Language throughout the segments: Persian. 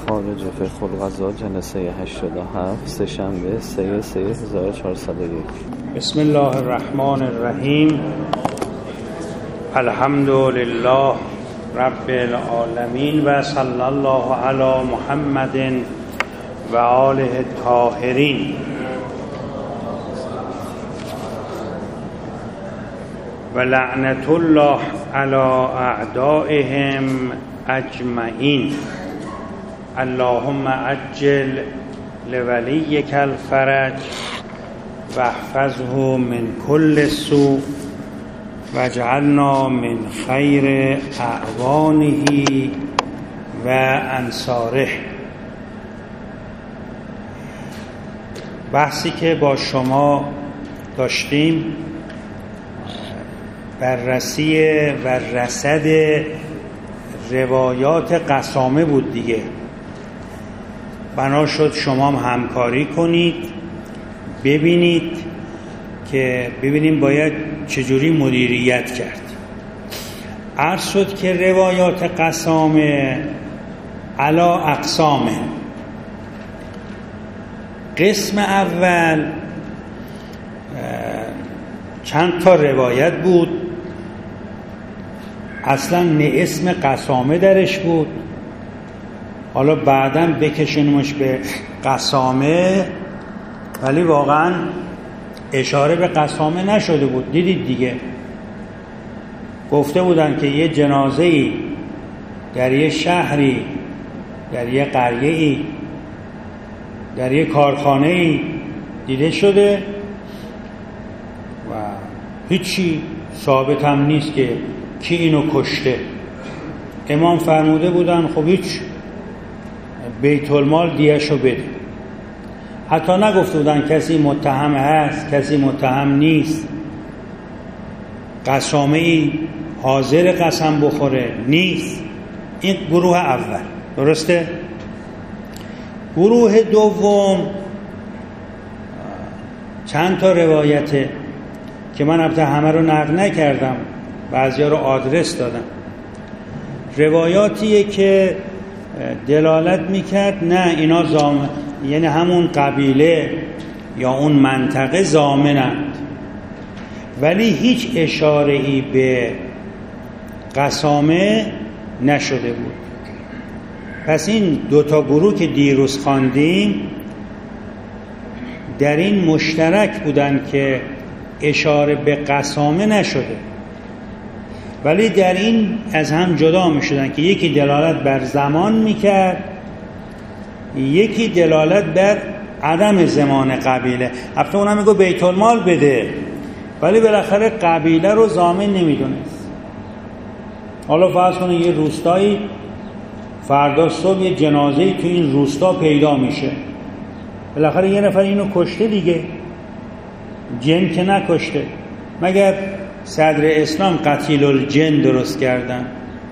خارج فقه القضاء جلسه 87 سه‌شنبه 3/3/1401. بسم الله الرحمن الرحیم. الحمد لله رب العالمین و صلی الله علی محمد و آله الطاهرین. و لعنت الله علی اعدائهم اجمعین. اللهم عجل لولیک الفرج و احفظه من كل سوء و اجعلنا من خیر اعوانه و انصاره. بحثی که با شما داشتیم بررسی و رصد روایات قسامه بود دیگه. بنا شد شما هم همکاری کنید، ببینیم باید چجوری مدیریت کرد. عرض شد که روایات قسامه علا اقسامه. قسم اول چند تا روایت بود، اصلا نه اسم قسامه درش بود، حالا بعداً بکشونمش به قسامه، ولی واقعاً اشاره به قسامه نشده بود. دیدید دیگه، گفته بودن که یه جنازه‌ای در یه شهری، در یه قریه‌ای، در یه کارخانه‌ای دیده شده و هیچی ثابت هم نیست که کی اینو کشته. امام فرموده بودن خب هیچ، بیت المال دیه‌شو بده. حتی نگفته بودن کسی متهم هست، کسی متهم نیست، قسامه ای حاضر قسم بخوره نیست. این گروه اول، درسته؟ گروه دوم چند تا روایته که من البته همه رو نقل نکردم، بعضیا رو آدرس دادم. روایاتیه که دلالت میکرد نه اینا زامن، یعنی همون قبیله یا اون منطقه زامنند، ولی هیچ اشاره ای به قسامه نشده بود. پس این دوتا گروه که دیروز خواندیم در این مشترک بودن که اشاره به قسامه نشده، ولی در این از هم جدا می شدن که یکی دلالت بر زمان می کرد، یکی دلالت بر عدم زمان قبیله. البته اونم میگه بیت المال بده، ولی بالاخره قبیله رو ضامن نمی دونست. حالا فرض کنید یه روستایی فردا صبح یه جنازه‌ای تو این روستا پیدا میشه، بالاخره یه نفر اینو کشته دیگه، جن که نکشته، مگر صدر اسلام قتیل الجن درست کردن؟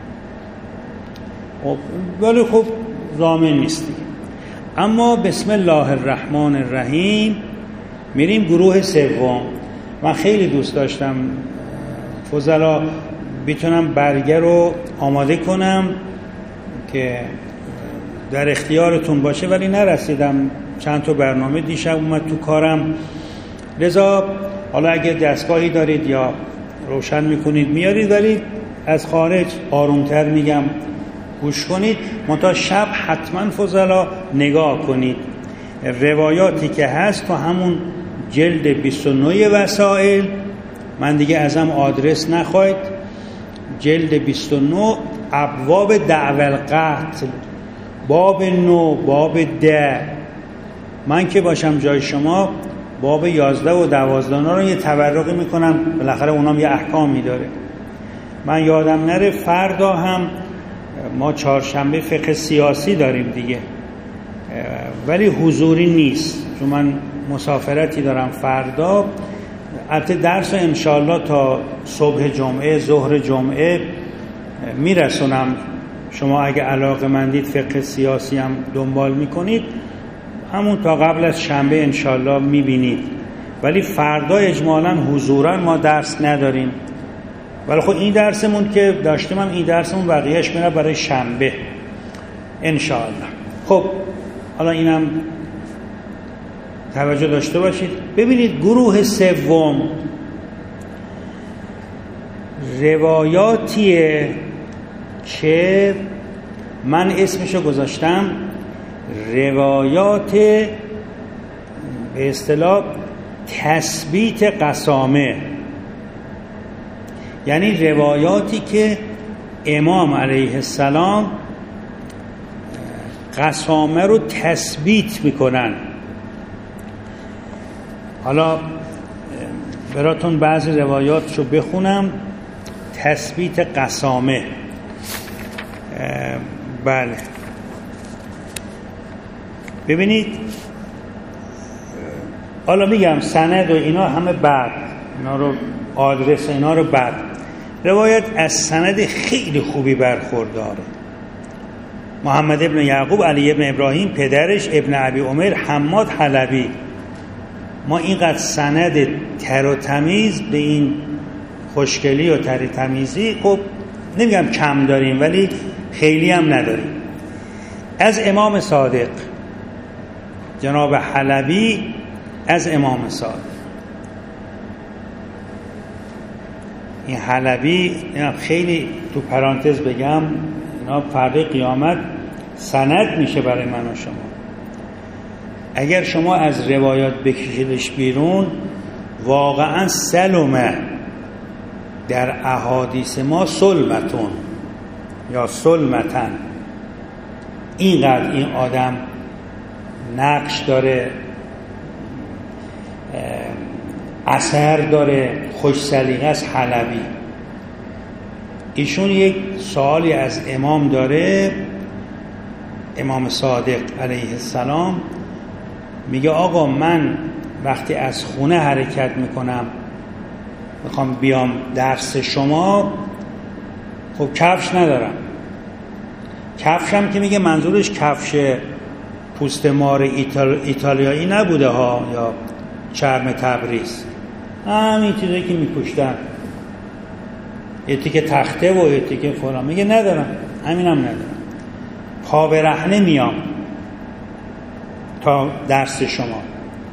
ولی خب ضامن نیستی. اما بسم الله الرحمن الرحیم میریم گروه سوم. من خیلی دوست داشتم فضلا بتونم برگه رو آماده کنم که در اختیارتون باشه، ولی نرسیدم. چند تا برنامه دیشب اومد تو کارم، لذا حالا اگه دستگاهی دارید یا روشن میکنید میارید، ولی از خارج آرومتر میگم گوش کنید. منتها شب حتما فضلا نگاه کنید. روایاتی که هست تو همون جلد 29 وسائل، من دیگه ازم آدرس نخواید، جلد 29 ابواب دعوی القتل، باب 9، باب 10. من که باشم جای شما باب 11 و 12 رو یه تبرقی میکنم، بالاخره اونام یه احکامی داره. من یادم نره فردا هم ما چهارشنبه فقه سیاسی داریم دیگه، ولی حضوری نیست چون من مسافرتی دارم فردا. البته درس انشالله تا صبح جمعه، ظهر جمعه میرسونم. شما اگه علاقه مندید فقه سیاسی هم دنبال میکنید، همون تا قبل از شنبه انشالله میبینید. ولی فردا اجمالاً حضوراً ما درس نداریم، ولی خب این درسمون که داشتیم هم این درسمون بقیهش میره برای شنبه انشاءالله. خب حالا اینم توجه داشته باشید. ببینید گروه سوم روایاتیه که من اسمشو گذاشتم روایات به اصطلاح تثبیت قسامه، یعنی روایاتی که امام علیه السلام قسامه رو تثبیت میکنن. حالا براتون بعضی روایاتشو بخونم. تثبیت قسامه، بله ببینید، حالا میگم سند و اینا همه بعد، اینا رو آدرس اینا رو بعد. روایت از سند خیلی خوبی برخورداره. محمد ابن یعقوب علی ابن ابراهیم، پدرش ابن ابی عمر حماد حلبی. ما اینقدر سند تر و تمیز به این خوشگلی و تر تمیزی خب نمیگم کم داریم ولی خیلی هم نداریم. از امام صادق جناب حلبی، از امام صادق. این حلبی خیلی تو پرانتز بگم اینا فردا قیامت سند میشه برای من و شما. اگر شما از روایات بکشیدش بیرون، واقعا سلمه در احادیث ما سلمتون یا سلمتن، اینقدر این آدم نقش داره، اثر داره، خوش سلیقه است. حلبی ایشون یک سوالی از امام داره، امام صادق علیه السلام، میگه آقا من وقتی از خونه حرکت میکنم میخوام بیام درس شما، خب کفش ندارم. کفشم که میگه منظورش کفش پوست مار ایتالیایی نبوده ها، یا چرم تبریز، همین چیزایی که میپوشتن، یه تیکه تخته و یه تیکه فلان. میگه ندارم، همینم ندارم، پا برهنه میام تا درس شما.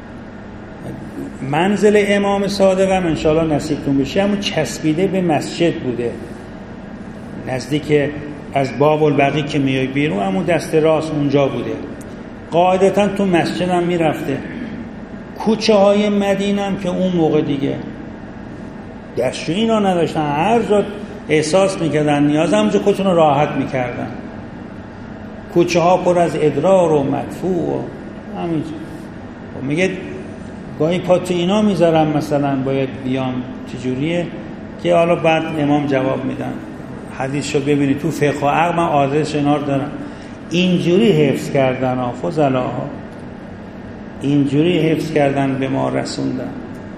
منزل امام صادقم انشاءالله نصیبتون بشه همون چسبیده به مسجد بوده، نزدیک از باب البقیع که میای بیرون همون دست راست اونجا بوده. قاعدتا تو مسجد هم میرفته. کوچه های مدینه هم که اون موقع دیگه دستشویی اینا نداشتن، هر جا احساس میکردن نیاز همونجا خودشون رو راحت میکردن. کوچه ها پر از ادرار و مدفوع و همینجا. میگه گاهی پا تو اینا میذارم مثلا باید بیام چجوریه، که حالا بعد امام جواب میدن. حدیثشو ببینی تو فقه و عقل، من آدرس اینا رو دارم. اینجوری حفظ کردن فضلاها، اینجوری حفظ کردن به ما رسوندن.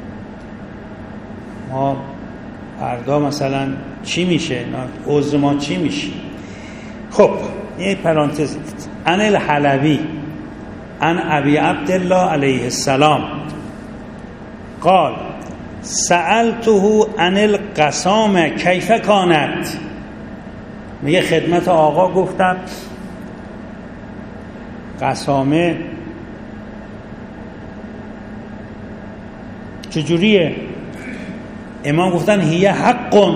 ما فردا مثلا چی میشه، عذر ما چی میشه؟ خب یه پرانتز. عن الحلبی عن ابی عبدالله علیه السلام قال سألته عن القسامه کیف کانت. میگه خدمت آقا گفتم قسامه چجوریه؟ امام گفتن هی حقن،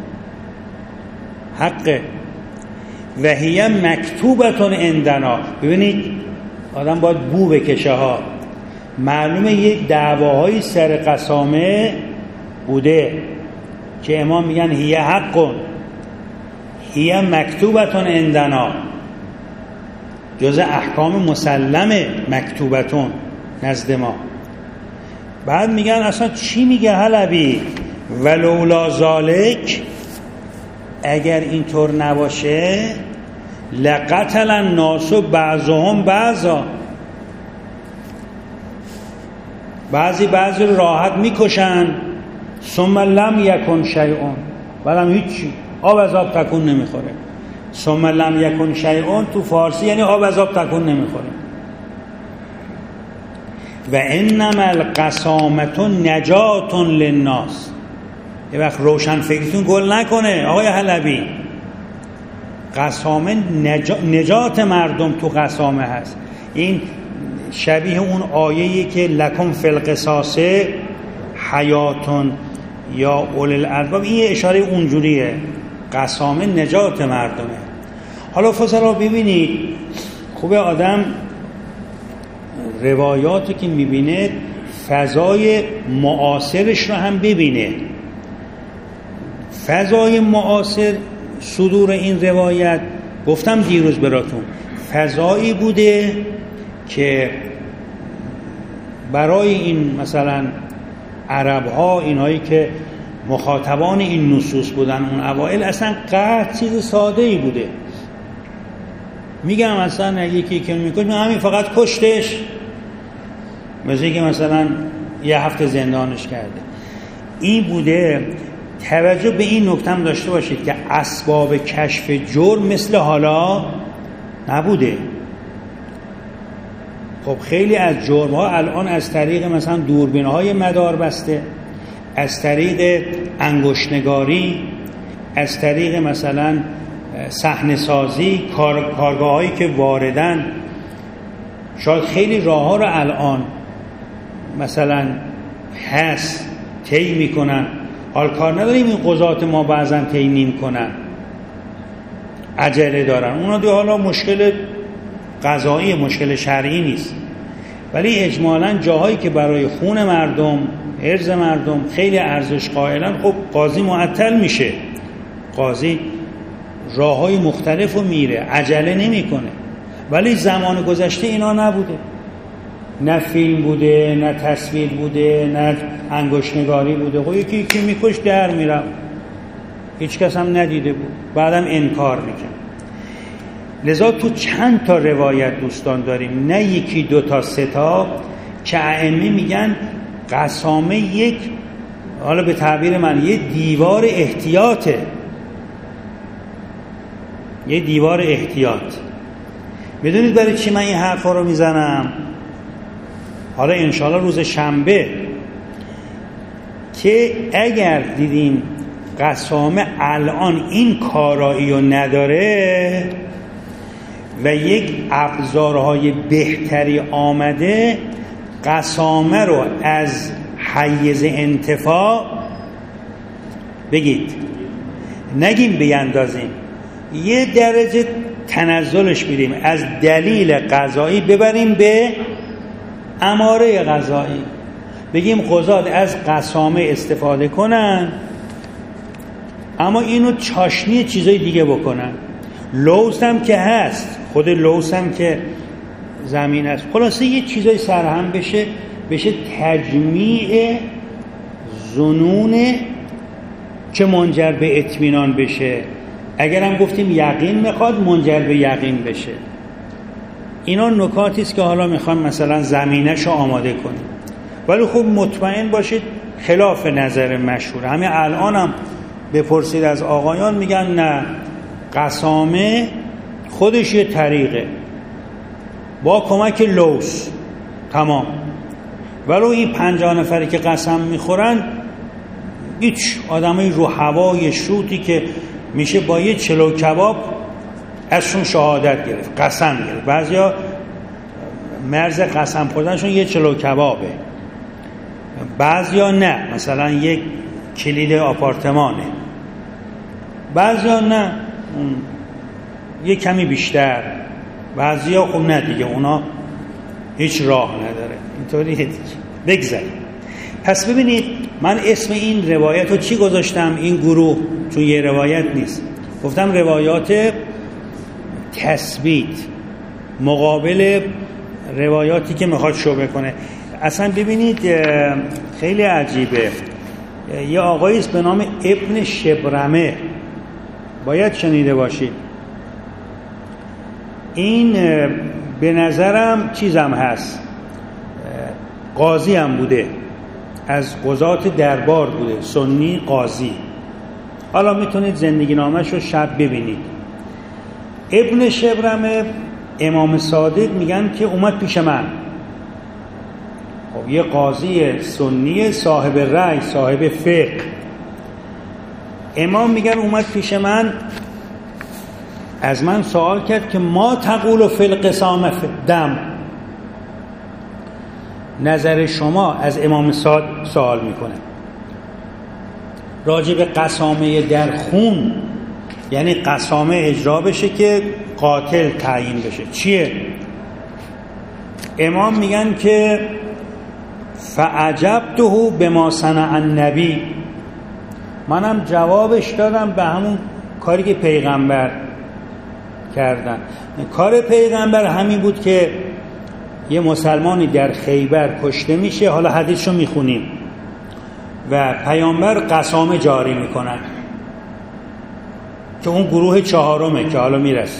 حقه، و هی مکتوبتون عندنا. ببینید آدم باید بو بکشه ها. معلومه یک دعواهای سر قسامه بوده که امام میگن هی حقن، هی مکتوبتون عندنا، جز احکام مسلمه مکتوبتون نزد ما. بعد میگن اصلا چی میگه حلبی؟ ولولا ذالک، اگر اینطور نباشه لقتل الناس بعضهم بعضا، بعضی رو راحت میکشن. ثم لم یکن شیئون، بعدم هیچی، آب از آب تکون نمیخوره. ثم لم یکن شیئون تو فارسی یعنی آب از آب تکون نمیخوره. و انما القسامة نجات للناس. یه وقت روشن فکرتون گل نکنه آقای حلبی. قسامه نجات مردم تو قسامه هست. این شبیه اون آیه‌ای که لکم فی القصاص حیاتون یا اولی الالباب، این اشاره اونجوریه، قسامه نجات مردمه. حالا فضلا ببینید خوبه آدم روایاتی که میبینه فضای معاصرش رو هم ببینه. فضای معاصر صدور این روایت، گفتم دیروز براتون، فضایی بوده که برای این مثلا عرب ها، اینهایی که مخاطبان این نصوص بودن اون اوائل، اصلا قطع چیز ساده ای بوده. میگم اصلا یکی که میکنه همین فقط کشتش، مثل که مثلا یه هفته زندانش کرده. این بوده. توجه به این نکته هم داشته باشید که اسباب کشف جرم مثل حالا نبوده. خب خیلی از جرم ها الان از طریق مثلا دوربین های مدار بسته، از طریق انگشت‌نگاری، از طریق مثلا صحنه سازی، کارگاه هایی که واردن، شاید خیلی راه ها رو الان مثلا هست طی میکنن. حال کار نداریم این قضات ما بعضا طی نمی‌کنن، عجله دارن، اونا دیگه حالا مشکل قضایی، مشکل شرعی نیست. ولی اجمالاً جاهایی که برای خون مردم، عرض مردم خیلی ارزش قائلن، خب قاضی معطل میشه، قاضی راههای مختلف رو میره، عجله نمیکنه. ولی زمان گذشته اینا نبوده، نه فیلم بوده، نه تصویر بوده، نه انگشت‌نگاری بوده. خب یکی میکش در میرم، هیچ کس هم ندیده بود، بعدم انکار میکنه. لذا تو چند تا روایت دوستان داریم، نه یکی دو تا سه تا، که ائمه میگن قسامه یک، حالا به تعبیر من یه دیوار احتیاطه، یه دیوار احتیاط. میدونید برای چی من این حرفا رو میزنم؟ حالا انشالله روز شنبه که اگر دیدیم قسامه الان این کارایی رو نداره و یک ابزارهای بهتری آمده، قسامه رو از حیز انتفاع بگید، نگیم بیندازیم، یه درجه تنزلش بدیم، از دلیل قضایی ببریم به اماره قضایی، بگیم قضات از قسامه استفاده کنن اما اینو چاشنی چیزای دیگه بکنن. لوث هم که هست، خود لوث هم که زمین است، خلاصه یه چیزای سرهم بشه تجمیع ظنون که منجر به اطمینان بشه. اگرم گفتیم یقین میخواد، منجر به یقین بشه. اینا نکاتی است که حالا میخوام مثلا زمینه‌شو آماده کنیم. ولی خب مطمئن باشید خلاف نظر مشهور، همین الانم بپرسید از آقایان میگن نه، قسامه خودش یه طریقه با کمک لوث تمام. ولو این 50 نفری که قسم میخورن هیچ آدمای رو هوای شوتی که میشه با یه چلو کباب ازشون شهادت گرفت، قسم گرفت. بعضیا مرز قسم خوردنشون یه چلو کبابه، بعضیا نه، مثلا یک کلید آپارتمانه، بعضیا نه یه کمی بیشتر، بعضیا خب نه دیگه، اونا هیچ راه نداره. اینطوری بگذاریم. پس ببینید من اسم این روایت رو چی گذاشتم؟ این گروه، چون یه روایت نیست، گفتم روایات تثبیت مقابل روایاتی که میخواد شبهه کنه. اصلا ببینید خیلی عجیبه، یه آقایی است به نام ابن شبرمه، باید شنیده باشید. این به نظرم چیزم هست، قاضی هم بوده، از قضات دربار بوده، سنی قاضی. حالا میتونید زندگی نامش رو شب ببینید. ابن شبرمه امام صادق میگن که اومد پیش من، خب یه قاضی سنی صاحب رأی، صاحب فقه، امام میگن اومد پیش من از من سوال کرد که ما تقول فی القسامه فی الدم، نظر شما از امام صادق سوال میکنه راجع به قسامه در خون، یعنی قسامه اجرا بشه که قاتل تعیین بشه چیه؟ امام میگن که فعجبته بما صنع النبی، منم جوابش دادم به همون کاری که پیغمبر کردن. کار پیغمبر همین بود که یه مسلمانی در خیبر کشته میشه، حالا حدیثشو میخونیم، و پیامبر قسامه جاری میکنن که اون گروه چهارمه که حالا میرسه.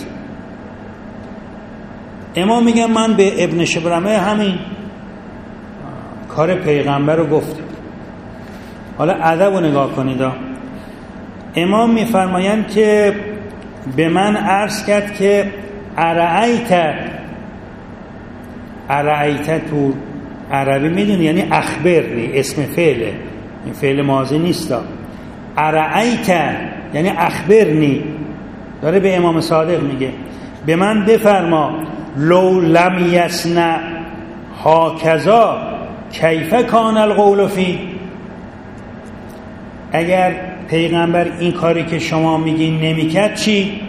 امام میگن من به ابن شبرمه همین کار پیغمبر رو گفتم. حالا ادب رو نگاه کنید. امام میفرمایند که به من عرض کرد که ارعیت تو عربی میدونی یعنی اخبرنی، اسم فعله، این فعل ماضی نیست. ارعیت یعنی اخبرنی، داره به امام صادق میگه به من بفرما لو لم یصنع هاکذا کیف کان القول فی، اگر پیغمبر این کاری که شما میگین نمیکرد چی؟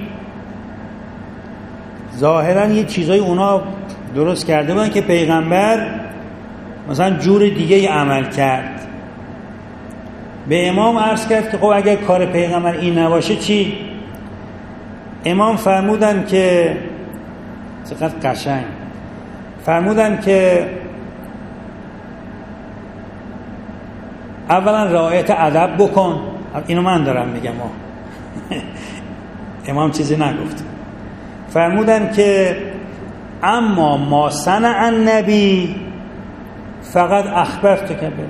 ظاهرا یه چیزای اونا درست کرده بودن که پیغمبر مثلا جور دیگه عمل کرد. به امام عرض کرد که خب اگر کار پیغمبر این نباشه چی؟ امام فرمودن که چقدر قشنگ فرمودن که اولا رعایت ادب بکن. اینو من دارم میگم، امام چیزی نگفت. فرمودن که اما ما صنع النبی فقط اخبرت که به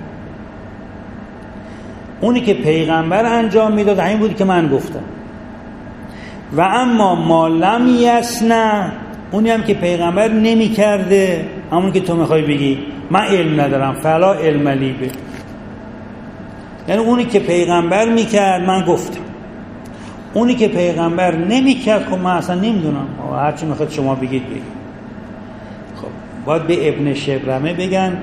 اونی که پیغمبر انجام میداد همین بود که من گفتم، و اما ما لم یصنع، اونی هم که پیغمبر نمی کرده، همون که تو میخوای بگی من علم ندارم فلا علم لی به، یعنی اونی که پیغمبر میکرد من گفتم، اونی که پیغمبر نمیکرد خب من اصلا نمیدونم، هرچی میخواد شما بگید بگید. خب باید به ابن شبرمه بگن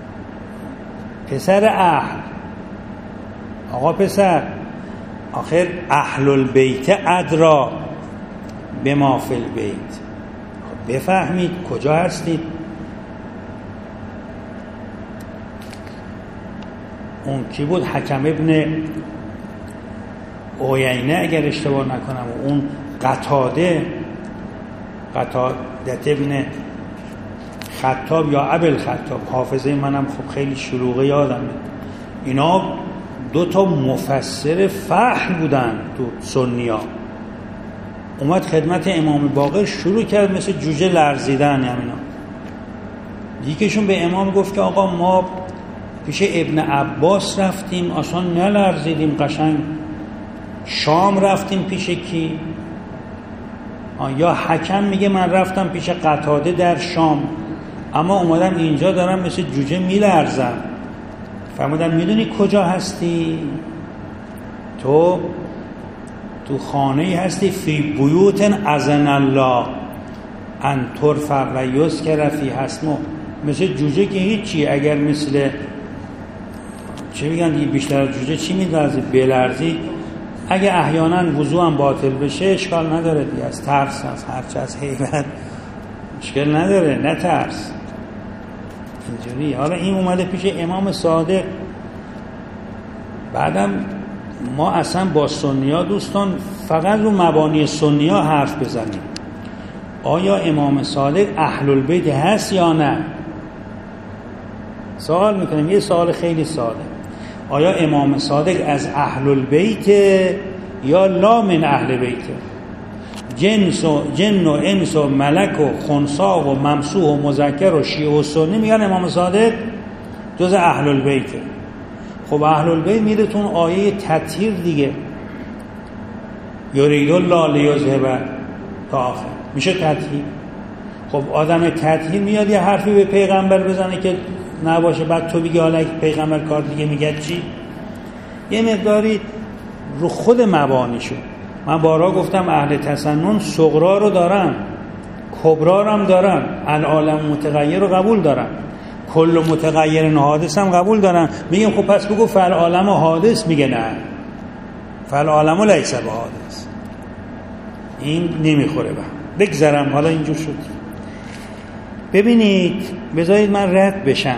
پسر اهل، آقا پسر، آخر اهل البیت ادرا به ما فی البیت، خب بفهمید کجا هستید. اون کی بود؟ حکم ابن عیینه اگر اشتباه نکنم، و اون قتاده ابن خطاب یا ابوالخطاب، حافظه منم خب خیلی شلوغه یادمه، اینا دو تا مفسر فحل بودن تو سنیا. اومد خدمت امام باقر شروع کرد مثل جوجه لرزیدن همینا. یکیشون به امام گفت که آقا ما پیش ابن عباس رفتیم اصلا نلرزیدیم، قشنگ شام رفتیم پیش کی؟ یا حکم میگه من رفتم پیش قتاده در شام اما اومدم اینجا دارم مثل جوجه میلرزم. فرمودم میدونی کجا هستی؟ تو خانه‌ای هستی فی بیوت اذن الله ان ترفع و یذکر فیها اسمه، مثل جوجه که هیچی، اگر مثل چه میگن دیگه بیشتر از جوجه چی میلرزی؟ بلرزی، اگه احیانا وضوء هم باطل بشه اشکال نداره دیگه، از ترس، از هرچه از هیبت اشکال نداره، نه ترس اینجوری. حالا این اومده پیش امام صادق. بعدم ما اصلا با سنیا دوستان فقط رو مبانی سنیا حرف بزنیم. آیا امام صادق اهل البیت هست یا نه؟ سوال میکنیم، یه سوال خیلی ساده. آیا امام صادق از اهل البیت یا لا من اهل بیت؟ جن و انس و ملک و خنثی و ممسوح و مذکر و شیعه و سنی میگن امام صادق جز اهل البیت. خب اهل البیت میره تو آیه تطهیر دیگه، یرید الله لیذهب تا آخر، میشه تطهیر. خب آدم تطهیر میاد یه حرفی به پیغمبر بزنه که نباشه، بعد تو بگی حالا پیغمبر کار دیگه میگه چی؟ یه مقداری رو خود مبانی شد. من بارها گفتم اهل تسنن صغرا رو دارن، کبرا رو هم دارن، العالم متغیر رو قبول دارن، کل متغیر حادث هم قبول دارن. میگیم خب پس بگو فالعالم حادث، میگه نه، فالعالم لیس بحادث، این نمیخوره بگذرم. حالا اینجور شد. ببینید، بذارید من رد بشم.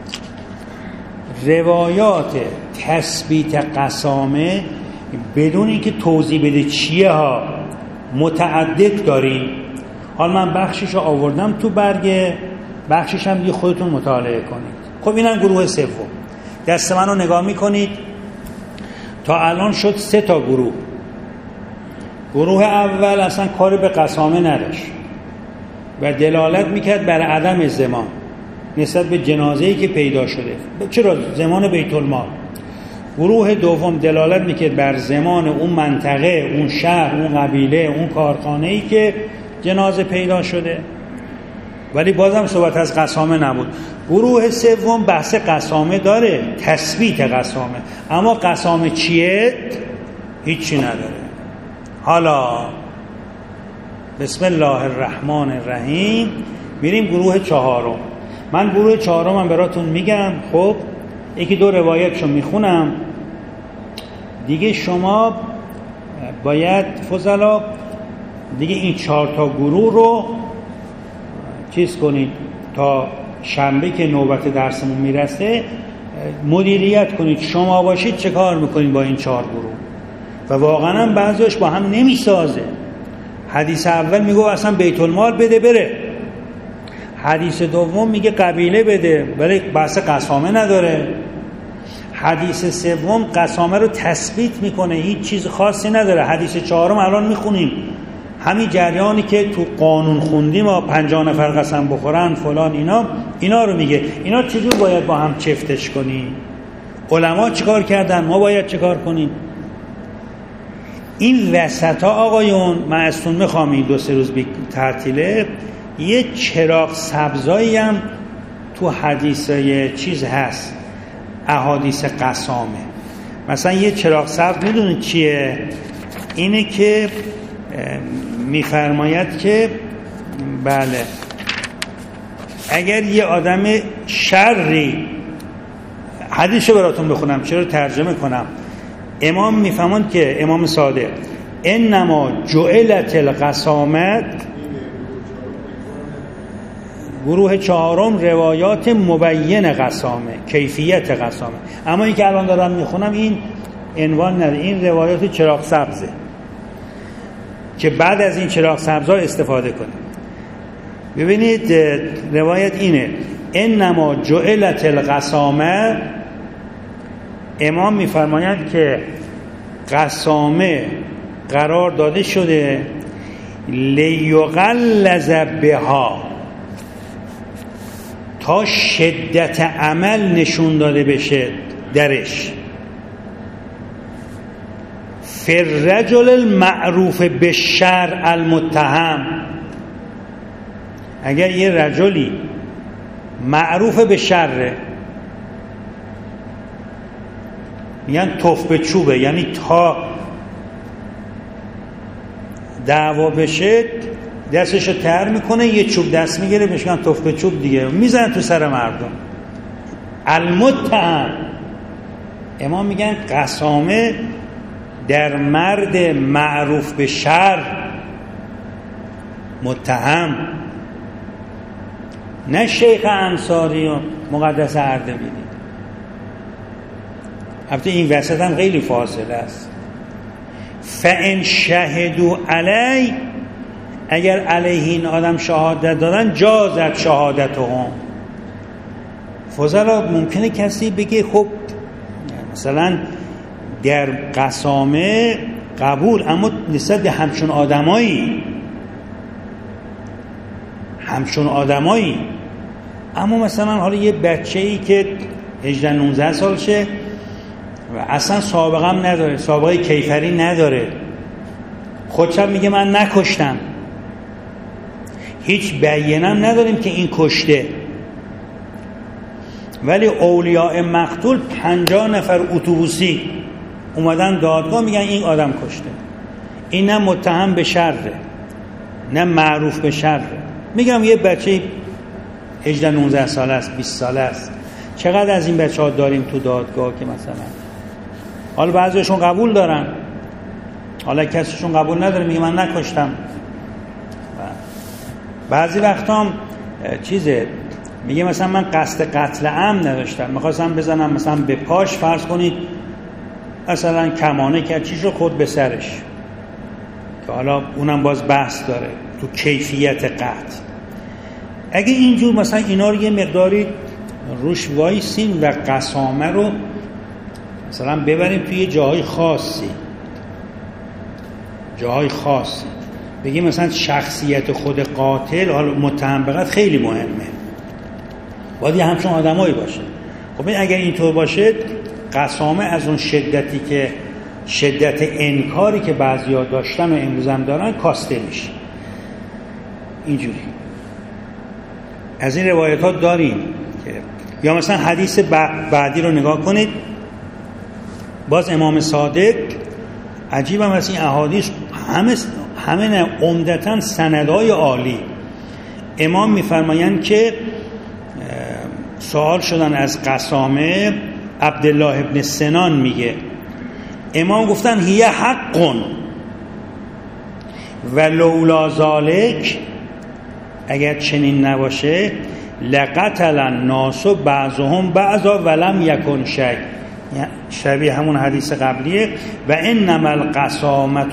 روایات تثبیت قسامه بدون اینکه توضیح بده چیه ها متعدد داریم. حالا من بخشش رو آوردم تو برگه، بخشش هم دیگه خودتون مطالعه کنید. خب اینم گروه سوم. دست من رو نگاه میکنید، تا الان شد 3 تا گروه. گروه اول اصلا کاری به قسامه نداشت و دلالت میکرد بر عدم زمان نسبت به جنازه‌ای که پیدا شده. چرا؟ زمان بیت المال. گروه دوم دلالت میکرد بر زمان اون منطقه، اون شهر، اون قبیله، اون کارخانه‌ای که جنازه پیدا شده، ولی بازم صحبت از قسامه نبود. گروه سوم بحث قسامه داره، تثبیت قسامه، اما قسامه چیه؟ هیچی نداره. حالا بسم الله الرحمن الرحیم میریم گروه چهارم. من گروه چهارم هم براتون میگم. خب 1-2 روایتشو میخونم دیگه. شما باید فضلا دیگه این 4 تا گروه رو چیز کنید، تا شنبه که نوبت درسمون میرسه مدیریت کنید. شما باشید چه کار میکنید با این 4 گروه؟ و واقعا هم بعضیش با هم نمیسازه. حدیث اول میگه اصلا بیت المال بده بره، حدیث دوم میگه قبیله بده ولی بحث قسامه نداره، حدیث سوم قسامه رو تثبیت میکنه، هیچ چیز خاصی نداره. حدیث چهارم الان میخونیم، همین جریانی که تو قانون خوندیم و 50 نفر قسم بخورن فلان، اینا رو میگه. اینا چجور باید با هم چفتش کنیم؟ علما چیکار کردن، ما باید چیکار کنیم؟ این وسطا آقایون، من ازتون میخوام این 2-3 روز تعطیله یه چراغ سبزایی هم تو حدیثای چیز هست، احادیث قسامه. مثلا یه چراغ سبز میدونید چیه؟ اینه که میفرماید که بله اگر یه آدم شری، حدیثو براتون بخونم چرا ترجمه کنم. امام میفهمند که امام صادق انما جعلت القسامت، گروه چهارم روایات مبین قسامه، کیفیت قسامه. اما این که الان دارم میخونم این عنوان نداره، این روایات چراغ سبزه که بعد از این چراغ سبزها استفاده کنیم. ببینید روایت اینه، انما جعلت القسامه، امام میفرمایند که قسامه قرار داده شده لیغلظ بها، تا شدت عمل نشون داده بشه درش. فالرجل المعروف بالشر المتهم، اگر یه رجلی معروف به شره، میگن توف به چوبه، یعنی تا دعوا بشه دستشو تر میکنه، یه چوب دست میگیره، بهش میگن توف به چوب دیگه، میزن تو سر مردم. المتهم، امام میگن قسامه در مرد معروف به شر متهم، نه شیخ انصاری و مقدس اردبیلی. البته این وسط هم خیلی فاصله است. فان شهدوا علی، اگر علیه این آدم شهادت دادن جازت شهادتهم. فضلا ممکنه کسی بگه خب مثلا در قسامه قبول، اما نسبت به همچون آدمایی، اما مثلا حالا یه بچه‌ای که 18-19 سالشه و اصلا سابقه هم نداره، سابقه کیفری نداره، خودشم میگه من نکشتم، هیچ بیانم نداریم که این کشته، ولی اولیاء مقتول 50 نفر اتوبوسی اومدن دادگاه میگن این آدم کشته. این نه متهم به شره نه معروف به شره. میگم یه بچه 18-19 ساله است، 20 ساله است. چقدر از این بچه ها داریم تو دادگاه که مثلا حالا بعضیشون قبول دارن، حالا کسیشون قبول نداره، میگه من نکشتم. بعضی وقتا هم میگه مثلا من قصد قتل عمد نداشتم، میخواستم بزنم مثلا به پاش، فرض کنید مثلا کمانه کرد، چی شد خود به سرش، که حالا اونم باز بحث داره تو کیفیت قتل. اگه اینجور مثلا اینا رو یه مقداری روش وایسیم و قسامه رو مثلا ببریم توی جاهای خاصی، بگیم مثلا شخصیت خود قاتل، حالا متهم به قتل خیلی مهمه، باید یه همچون آدمایی باشه. خب اگر اینطور باشه قسامه از اون شدتی که شدت انکاری که بعضیا داشتن و امروز هم دارن کاسته میشه. اینجوری از این روایت ها داریم که یا مثلا حدیث بعدی رو نگاه کنید، باز امام صادق عجیب هم از این احادیث همه عمدتاً سندهای عالی. امام میفرمایند که سوال شدن از قسامه، عبدالله ابن سنان میگه امام گفتن هی حق و لولا ذالک، اگر چنین نباشه لقتل الناس بعضهم بعضا ولم یکن شیء، شبیه همون حدیث قبلیه. و انما القسامة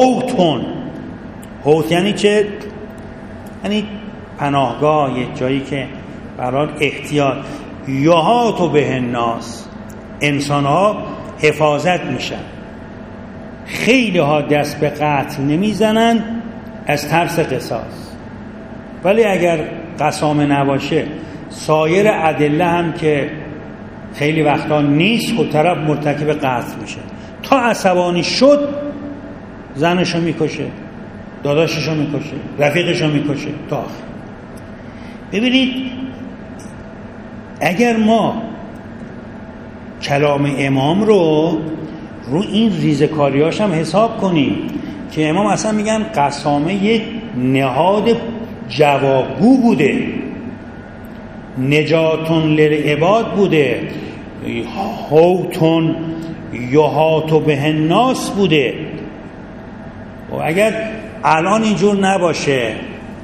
حوت یعنی چه؟ یعنی پناهگاه، یه جایی که برای احتیاط، یحاط به الناس، انسان ها حفاظت میشن. خیلی ها دست به قتل نمیزنن از ترس قصاص، ولی اگر قسامه نباشه سایر ادله هم که خیلی وقتا نیست، خود طرف مرتکب قتل میشه. تا عصبانی شد زنشو میکشه، داداششو میکشه، رفیقشو میکشه تا آخر. ببینید اگر ما کلام امام رو این ریزکاریاش هم حساب کنیم که امام اصلا میگن قسامه یک نهاد جوابگو بوده، نجاتون للعباد بوده، حوتون یحاط به الناس بوده. و اگر الان اینجور نباشه،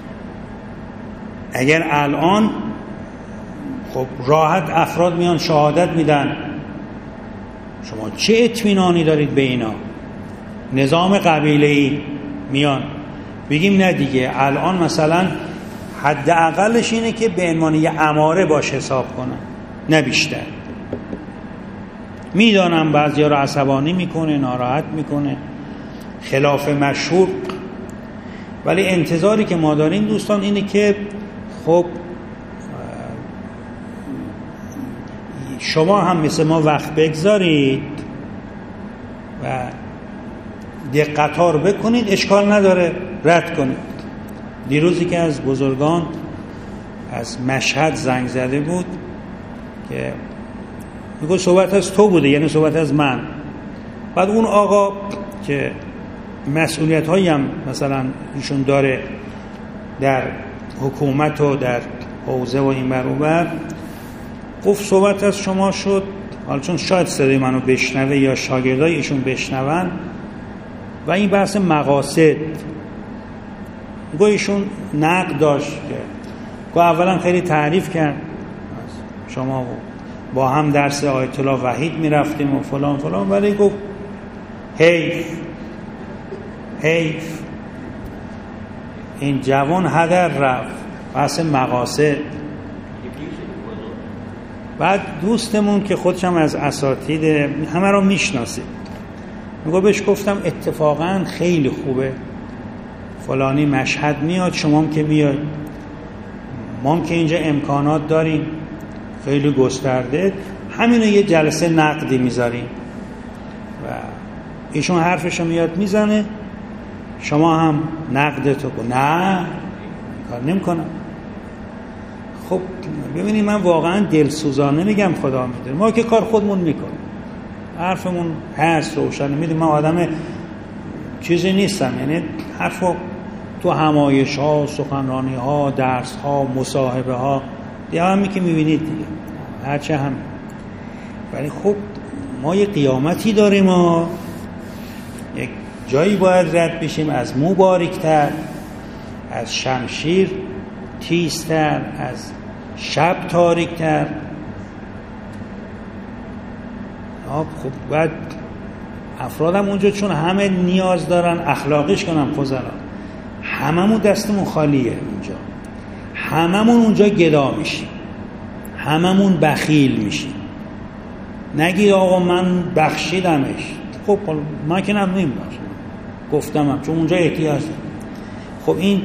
اگر الان خب راحت افراد میان شهادت میدن، شما چه اطمینانی دارید به اینا؟ نظام قبیله‌ای میان بگیم نه دیگه، الان مثلا حداقلش اینه که به عنوان یه اماره باش حساب کنن، نه بیشتر. میدانم بعضیا رو عصبانی میکنه، ناراحت میکنه، خلاف مشهور، ولی انتظاری که ما داریم دوستان اینه که خب شما هم مثل ما وقت بگذارید و دقت‌ها رو بکنید، اشکال نداره رد کنید. دیروزی که از بزرگان از مشهد زنگ زده بود که میگه صحبت از تو بوده، یعنی صحبت از من. بعد اون آقا که مسئولیت هایی هم مثلا ایشون داره در حکومت و در حوزه و این بر اون بر، گفت صحبت از شما شد، حالا چون شاید صدای منو بشنوه یا شاگردای ایشون بشنون، و این بحث مقاصد گوه ایشون نقد داشت که گوه اولا خیلی تعریف کرد شما با هم درس آیت الله وحید میرفتیم و فلان فلان، ولی گفت حیف این جوان هدر رفت. بحث مقاصد. بعد دوستمون که خودشم از اساتید همه رو میشناسید، میگه بهش گفتم اتفاقا خیلی خوبه فلانی مشهد میاد، شما هم که میاد، ما هم که اینجا امکانات داریم خیلی گسترده، همینو یه جلسه نقدی میذاریم و ایشون حرفشو میاد میزنه، شما هم نقدتو کن. نه کار نمیکنم. خب ببینید من واقعا دلسوزانه میگم، خدا میدونه ما که کار خودمون میکنیم، حرفمون هست روشن، میدونم من آدم چیزی نیستم، یعنی حرفو تو همایش ها، سخنرانی ها، درس ها، مصاحبه ها دیگه همی که میبینید دیگه هرچه هم. ولی خب ما یه قیامتی داریم، ما یک جایی باید رد بشیم، از مو باریکتر، از شمشیر تیزتر، از شب تاریکتر. خب باید افرادم اونجا چون همه نیاز دارن اخلاقیش کنن فضلا، هممون دستمون خالیه اونجا، هممون اونجا گدا میشیم، هممون بخیل میشیم. نگید آقا من بخشیدمش، خب من که نمیم باشم گفتمم چون اونجا احتیاج دارم. خب این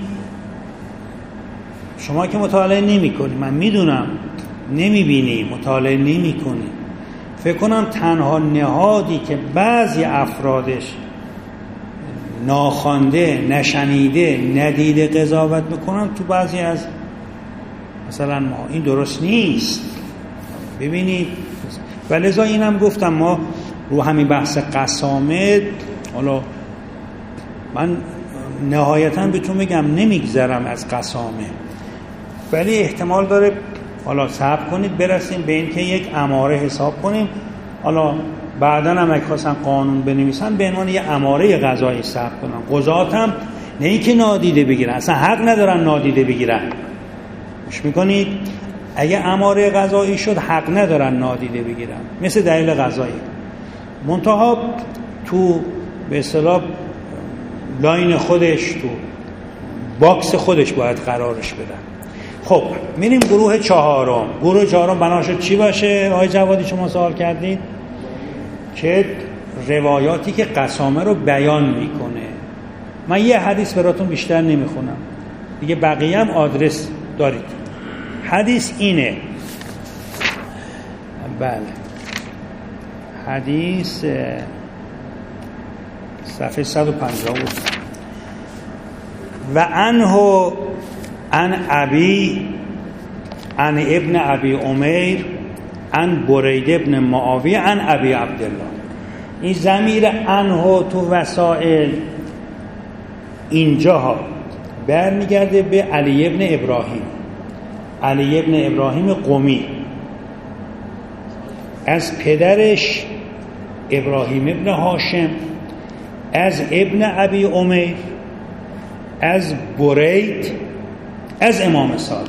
شما که مطالعه نمی کنی، من میدونم نمی بینی، مطالعه نمی کنی، فکر کنم تنها نهادی که بعضی افرادش ناخوانده، نشنیده، ندیده قضاوت میکنن تو بعضی از مثلا ما، این درست نیست. ببینید ولذا اینم گفتم ما رو همین بحث قسامت، حالا من نهایتا بهتون بگم نمیگذرم از قسامه، ولی احتمال داره حالا صبر کنید برسیم به این که یک اماره حساب کنیم. حالا بعدا هم اگه خواستن قانون بنویسن به عنوان یک اماره قضایی صبر کنن. قضات هم نه اینکه نادیده بگیرن، اصلا حق ندارن نادیده بگیرن. گوش میکنید؟ اگه اماره قضایی شد حق ندارن نادیده بگیرن، مثل دلیل قضایی. منتها تو به اصطلاح لاین خودش، تو باکس خودش باید قرارش بدن. خب میریم گروه چهارم. گروه چهارم بناشد چی باشه؟ آقای جوادی شما سوال کردید که روایاتی که قسامه رو بیان میکنه. من یه حدیث براتون بیشتر نمیخونم دیگه، بقیه هم آدرس دارید. حدیث اینه، بله، حدیث صفحه 150 بود. و عنه عن ابی عن ابن ابی عمیر عن برید ابن معاویه عن ابی عبدالله. این ضمیر عنه تو وسائل اینجاها برمیگرده به علی ابن ابراهیم، علی ابن ابراهیم قمی، از پدرش ابراهیم ابن هاشم، از ابن ابی عمیر، از برید، از امام صادق.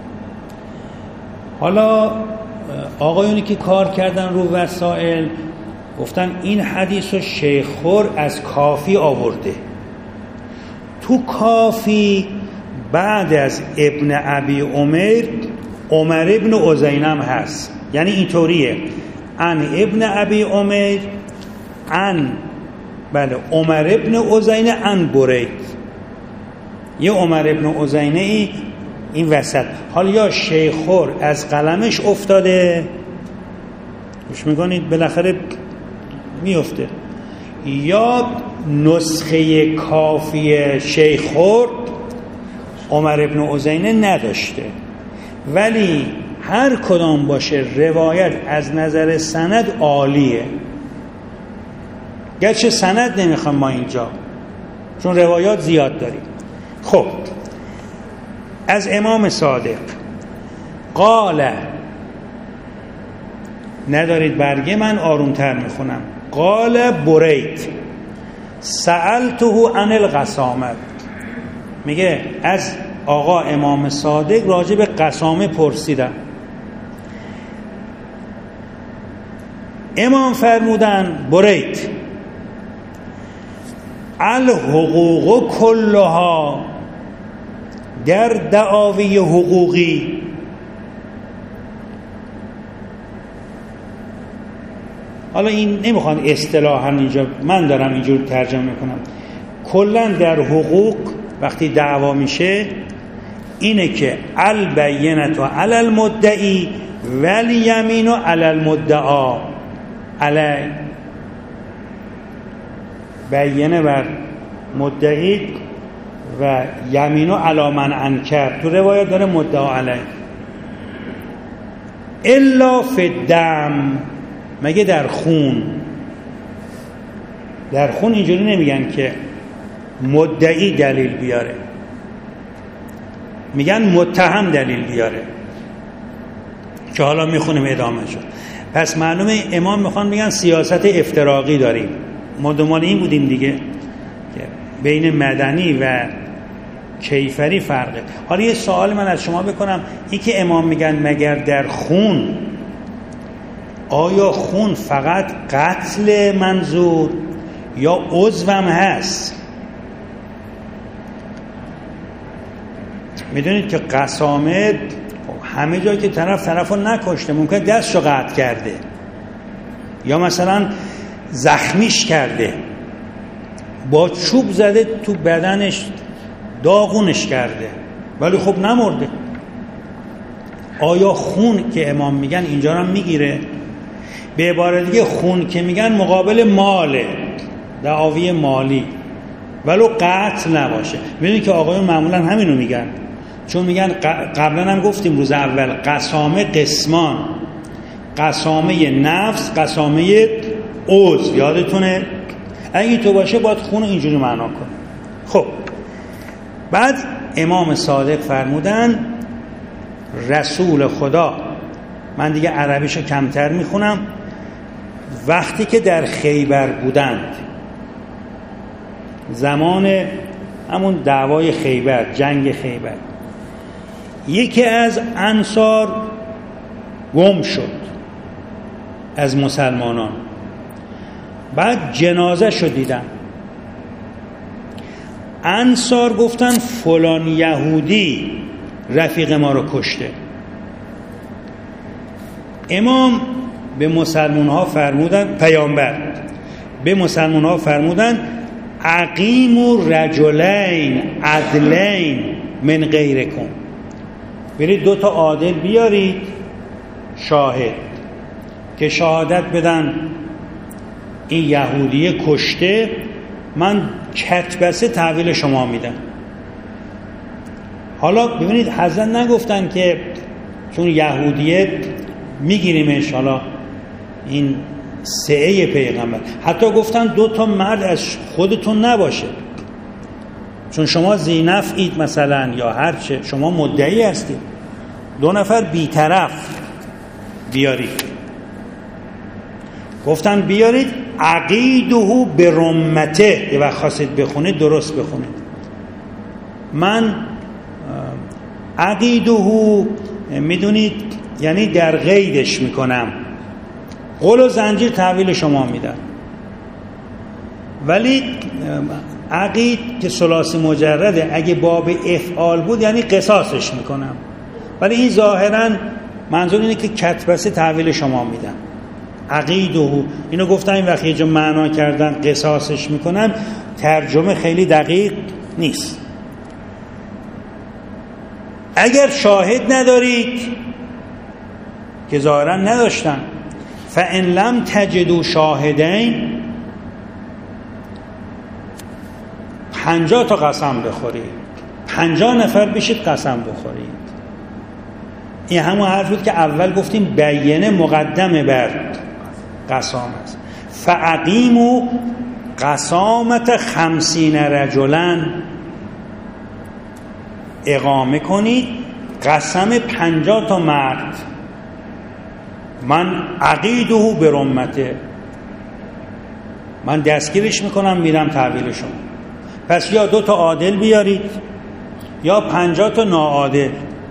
حالا آقایونی که کار کردن رو وسائل گفتن این حدیث رو شیخ خور از کافی آورده. تو کافی بعد از ابن ابی عمیر عمر ابن عزینم هست، یعنی اینطوریه: ان ابن ابی عمیر ان، بله، عمر ابن عزینه ان برید. یه عمر ابن عزینه ای این وسط. حالا یا شیخ خور از قلمش افتاده، گوش میکنید بالاخره میفته، یا نسخه کافی شیخ خور عمر ابن عزینه نداشته. ولی هر کدام باشه روایت از نظر سند عالیه. گرچه سند نمیخوام ما اینجا چون روایات زیاد داریم. خب از امام صادق قال، ندارید برگه من آرومتر میخونم، قال برید سألته عن القسامه. میگه از آقا امام صادق راجع به قسامه پرسیدم. امام فرمودن برید الحقوق کلها، در دعاوی حقوقی حالا این نمیخوان اصطلاحاً اینجا، من دارم اینجور ترجمه میکنم، کلاً در حقوق وقتی دعوا میشه اینه که البینة علی المدعی والیمین علی المدعا، علی بینه بر مدعی و یمینو علی من انکر. تو روایت داره مدعا علی. الا فی الدم، مگه در خون. در خون اینجوری نمیگن که مدعی دلیل بیاره، میگن متهم دلیل بیاره که حالا میخونیم ادامه شد. پس معلومه امام میخوان میگن سیاست افتراقی داریم. ما دنبال این بودیم دیگه، بین مدنی و کیفری فرقه. حالا یه سوال من از شما بکنم، این که امام میگن مگر در خون، آیا خون فقط قتل منظور یا عضو هم هست؟ میدونید که قسامت همه جا که طرفو نکشته، ممکن دستشو قطع کرده یا مثلا زخمیش کرده، با چوب زده تو بدنش داغونش کرده ولی خب نمرده. آیا خون که امام میگن اینجا هم میگیره؟ به عبارت دیگه خون که میگن مقابل ماله، دعاوی مالی، ولو قتل نباشه. میدونید که آقایون معمولا همینو میگن، چون میگن قبلا هم گفتیم روز اول قسامه قسمان، قسامه نفس، قسامه عضو، یادتونه؟ اگه تو باشه باید خون اینجوری معنا کن. خب بعد امام صادق فرمودن رسول خدا، من دیگه عربیشو کمتر میخونم، وقتی که در خیبر بودند، زمان همون دعوای خیبر، جنگ خیبر، یکی از انصار گم شد از مسلمانان. بعد جنازه شد دیدن، انصار گفتن فلان یهودی رفیق ما رو کشته. امام به مسلمان ها فرمودن، پیامبر به مسلمان ها فرمودن اقیموا رجلین عدلین من غیرکم، برید 2 عادل بیارید شاهد که شهادت بدن این یهودیه کشته، من کتبسه تحویل شما میدم. حالا ببینید حضرت نگفتن که چون یهودیه میگیریمش، حالا این سعه پیغمبر، حتی گفتن 2 مرد از خودتون نباشه، چون شما ذینفعید مثلا یا هرچه، شما مدعی هستید، 2 بیطرف بیارید. گفتن بیارید عقیده برمته، یه وقت خواستید بخونید درست بخونید. من عقیده میدونید یعنی در قیدش میکنم، قول و زنجیر تحویل شما میدم، ولی عقید که ثلاثی مجرده، اگه باب افعال بود یعنی قصاصش میکنم، ولی این ظاهرا منظور اینه که کتبسه تحویل شما میدم. عقیده اینو گفتم این وقت یه جا معنا کردن قصاصش میکنم، ترجمه خیلی دقیق نیست. اگر شاهد ندارید که ظاهرا نداشتن، فَإِن لَمْ تَجِدُوا شَاهِدَيْنِ 50 قسم بخورید، 50 نفر بشید قسم بخورید. این همون حرف بود که اول گفتیم بیینه مقدمه بر قسام است. فَأَقِیمُوا قسامت 50 رجلا، اقامه کنید قسم 50 مرد. من عقیده برمته، من دستگیرش میکنم میرم تحویل شما. پس یا 2 عادل بیارید یا 50 ناعادل،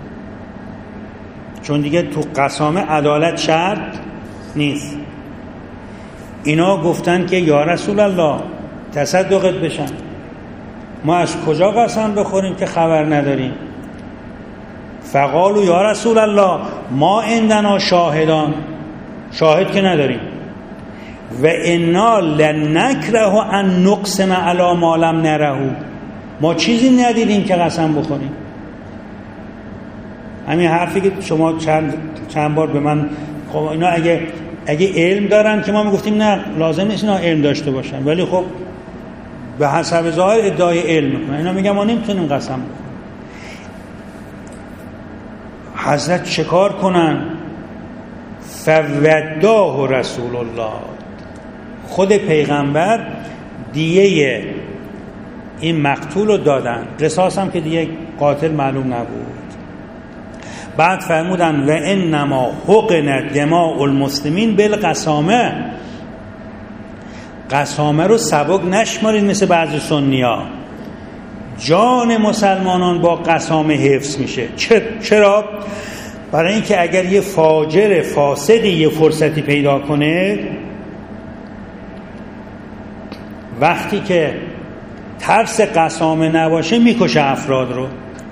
چون دیگه تو قسامه عدالت شرط نیست. اینا گفتن که یا رسول الله تصدقت بشن، ما از کجا قسم بخوریم که خبر نداریم؟ فقالوا یا رسول الله ما عندنا شاهدان، شاهد که نداریم، و انا لنکره ان نقسم علی ما لم نره، ما چیزی ندیدیم که قسم بخوریم. همین حرفی که شما چند بار به من، خب اینا اگه علم دارن که ما میگفتیم نه لازم نیست اینا علم داشته باشن، ولی خب به حسب ظاهر ادعای علم میکنن. اینا میگن ما نمیتونیم قسم بخوریم. حضرت چکار کنن؟ فوداه رسول الله، خود پیغمبر دیه این مقتول رو دادن، قصاص هم که دیگه قاتل معلوم نبود. بعد فرمودن و انما حقن دماء المسلمین بالقسامه، قسامه رو سبک نشمارید مثل بعضی سنی‌ها. جان مسلمانان با قسامه حفظ میشه. چرا؟ برای اینکه اگر یه فاجر فاسقی یه فرصتی پیدا کنه، وقتی که ترس قسامه نباشه میکشه افراد رو،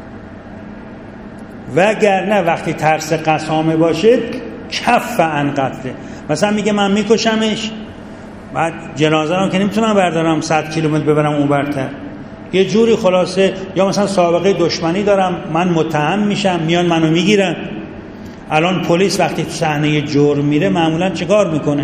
وگرنه وقتی ترس قسامه باشه کف عن قتله. مثلا میگه من میکشمش، بعد جنازه رو که نمیتونم بردارم 100 کیلومتر ببرم اون برتر، یه جوری خلاصه، یا مثلا سابقه دشمنی دارم من متهم میشم، میان منو میگیرن. الان پلیس وقتی تو صحنه جرم میره معمولا چیکار میکنه؟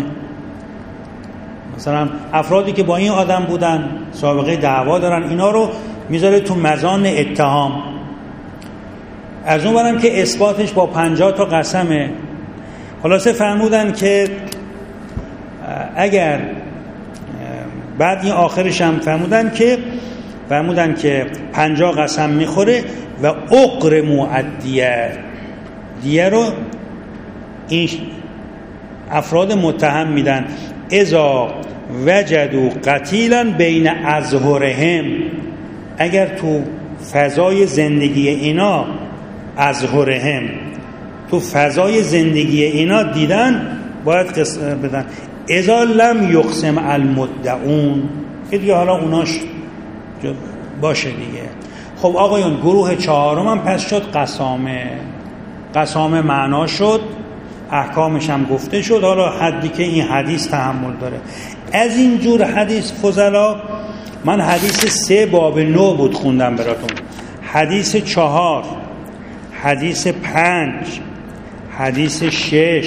مثلا افرادی که با این آدم بودن سابقه دعوا دارن، اینا رو میذاره تو مزان اتهام. از اون برم که اثباتش با 50 تا قسمه. خلاصه فرمودن که اگر بعد این آخرش هم فرمودن که 50 قسم میخوره و اقرموا الدیه، دیه رو این افراد متهم میدن. اذا وجدوا قتیلا بین اظهرهم، اگر تو فضای زندگی اینا، اظهرهم تو فضای زندگی اینا دیدن، باید بدن. اذا لم یقسم المدعون، که دیگه حالا اوناش باشه دیگه. خب آقایون، گروه چهارم هم پس شد قسامه معنا شد، احکامش هم گفته شد. حالا حدی که این حدیث تحمل داره. از این جور حدیث فضلا، من حدیث 3 باب 9 بود خوندم براتون، حدیث 4، حدیث 5، حدیث 6،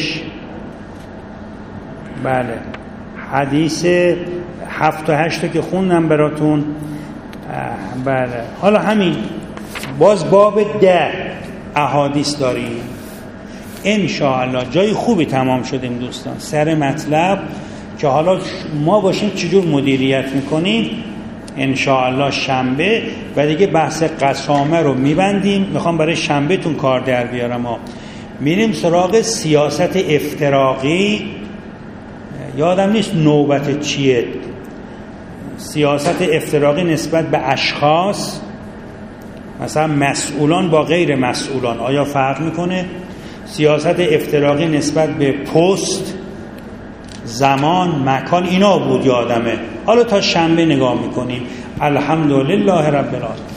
بله حدیث 7 و 8 که خوندم براتون. بله حالا همین باز باب 10 احادیث داریم انشاءالله. جای خوبی تمام شدیم دوستان، سر مطلب که حالا ما باشیم چجور مدیریت میکنیم انشاءالله شنبه، و دیگه بحث قسامه رو میبندیم. میخوام برای شنبه تون کار در بیارم. میریم سراغ سیاست افتراقی. یادم نیست نوبت چیه. سیاست افتراقی نسبت به اشخاص، مثلا مسئولان با غیر مسئولان آیا فرق میکنه؟ سیاست افتراقی نسبت به پست، زمان، مکان، اینا بود یادمه. حالا تا شنبه نگاه میکنیم. الحمدلله رب العالمین.